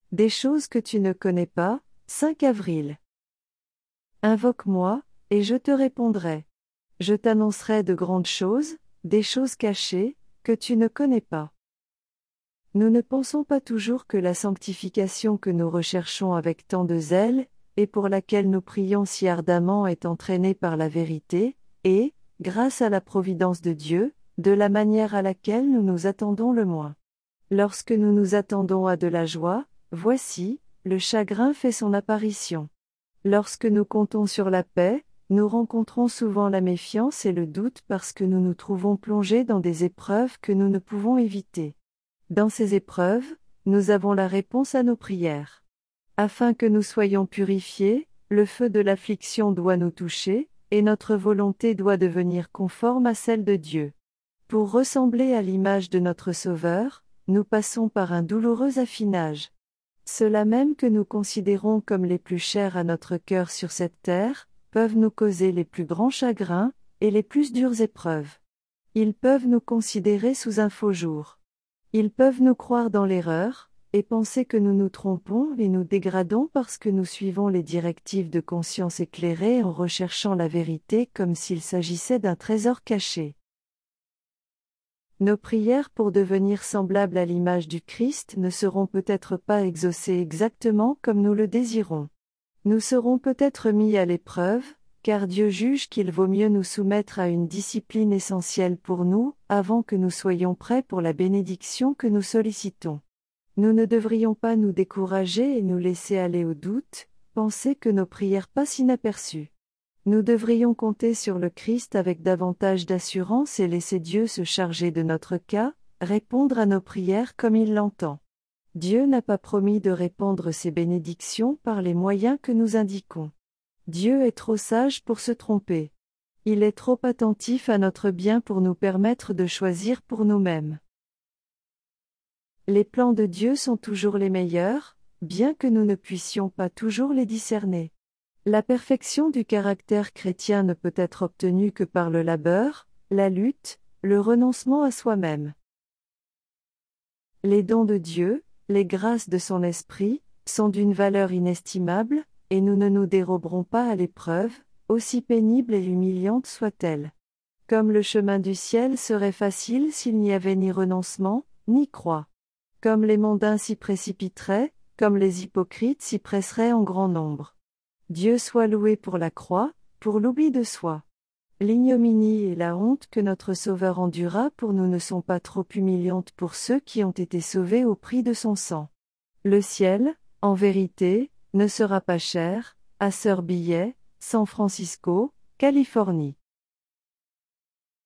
Des choses que tu ne connais pas, 5 avril. Invoque-moi, et je te répondrai. Je t'annoncerai de grandes choses, des choses cachées, que tu ne connais pas. Nous ne pensons pas toujours que la sanctification que nous recherchons avec tant de zèle, et pour laquelle nous prions si ardemment est entraînée par la vérité, et, grâce à la providence de Dieu, de la manière à laquelle nous nous attendons le moins. Lorsque nous nous attendons à de la joie, voici, le chagrin fait son apparition. Lorsque nous comptons sur la paix, nous rencontrons souvent la méfiance et le doute parce que nous nous trouvons plongés dans des épreuves que nous ne pouvons éviter. Dans ces épreuves, nous avons la réponse à nos prières. Afin que nous soyons purifiés, le feu de l'affliction doit nous toucher, et notre volonté doit devenir conforme à celle de Dieu. Pour ressembler à l'image de notre Sauveur, nous passons par un douloureux affinage. Ceux-là même que nous considérons comme les plus chers à notre cœur sur cette terre, peuvent nous causer les plus grands chagrins, et les plus dures épreuves. Ils peuvent nous considérer sous un faux jour. Ils peuvent nous croire dans l'erreur, et penser que nous nous trompons et nous dégradons parce que nous suivons les directives de conscience éclairée en recherchant la vérité comme s'il s'agissait d'un trésor caché. Nos prières pour devenir semblables à l'image du Christ ne seront peut-être pas exaucées exactement comme nous le désirons. Nous serons peut-être mis à l'épreuve, car Dieu juge qu'il vaut mieux nous soumettre à une discipline essentielle pour nous, avant que nous soyons prêts pour la bénédiction que nous sollicitons. Nous ne devrions pas nous décourager et nous laisser aller au doute, penser que nos prières passent inaperçues. Nous devrions compter sur le Christ avec davantage d'assurance et laisser Dieu se charger de notre cas, répondre à nos prières comme il l'entend. Dieu n'a pas promis de répandre ses bénédictions par les moyens que nous indiquons. Dieu est trop sage pour se tromper. Il est trop attentif à notre bien pour nous permettre de choisir pour nous-mêmes. Les plans de Dieu sont toujours les meilleurs, bien que nous ne puissions pas toujours les discerner. La perfection du caractère chrétien ne peut être obtenue que par le labeur, la lutte, le renoncement à soi-même. Les dons de Dieu, les grâces de son esprit, sont d'une valeur inestimable, et nous ne nous déroberons pas à l'épreuve, aussi pénible et humiliante soit-elle. Comme le chemin du ciel serait facile s'il n'y avait ni renoncement, ni croix. Comme les mondains s'y précipiteraient, comme les hypocrites s'y presseraient en grand nombre. Dieu soit loué pour la croix, pour l'oubli de soi. L'ignominie et la honte que notre Sauveur endura pour nous ne sont pas trop humiliantes pour ceux qui ont été sauvés au prix de son sang. Le ciel, en vérité, ne sera pas cher, à Sœur Billet, San Francisco, Californie.